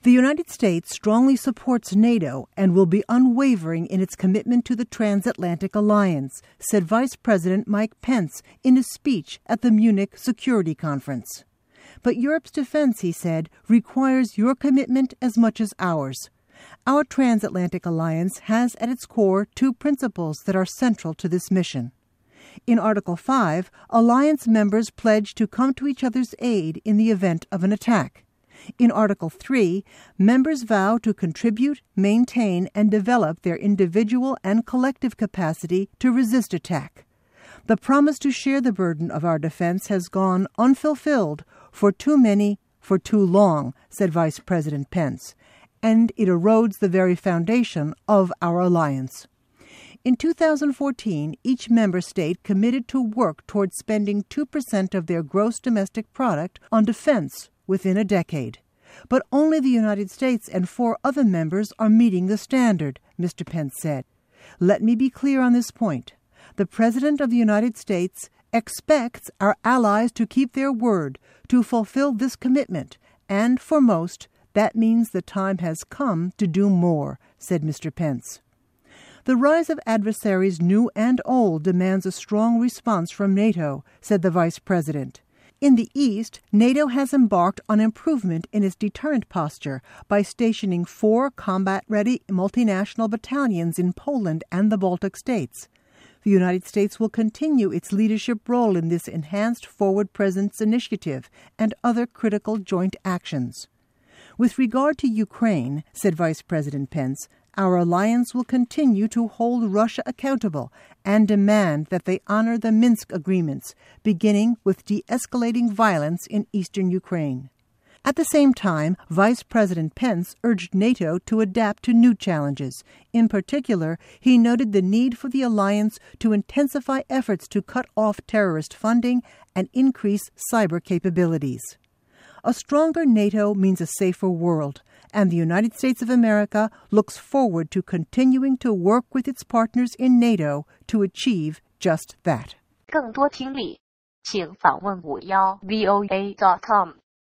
The United States strongly supports NATO and will be unwavering in its commitment to the transatlantic alliance, said Vice President Mike Pence in a speech at the Munich Security Conference. But Europe's defense, he said, requires your commitment as much as ours. Our transatlantic alliance has at its core two principles that are central to this mission. In Article 5, alliance members pledge to come to each other's aid in the event of an attack. In Article 3, members vow to contribute, maintain, and develop their individual and collective capacity to resist attack. The promise to share the burden of our defense has gone unfulfilled for too many, for too long, said Vice President Pence, and it erodes the very foundation of our alliance. In 2014, each member state committed to work toward spending 2% of their gross domestic product on defense within a decade. But only the United States and 4 other members are meeting the standard, Mr. Pence said. Let me be clear on this point. The President of the United States expects our allies to keep their word, to fulfill this commitment, and for most, that means the time has come to do more, said Mr. Pence. The rise of adversaries new and old demands a strong response from NATO, said the Vice President. In the East, NATO has embarked on improvement in its deterrent posture by stationing 4 combat-ready multinational battalions in Poland and the Baltic states. The United States will continue its leadership role in this enhanced forward presence initiative and other critical joint actions. With regard to Ukraine, said Vice President Pence, our alliance will continue to hold Russia accountable and demand that they honor the Minsk agreements, beginning with de-escalating violence in eastern Ukraine. At the same time, Vice President Pence urged NATO to adapt to new challenges. In particular, he noted the need for the alliance to intensify efforts to cut off terrorist funding and increase cyber capabilities. A stronger NATO means a safer world, and the United States of America looks forward to continuing to work with its partners in NATO to achieve just that. 更多听力，请访问51voa.com。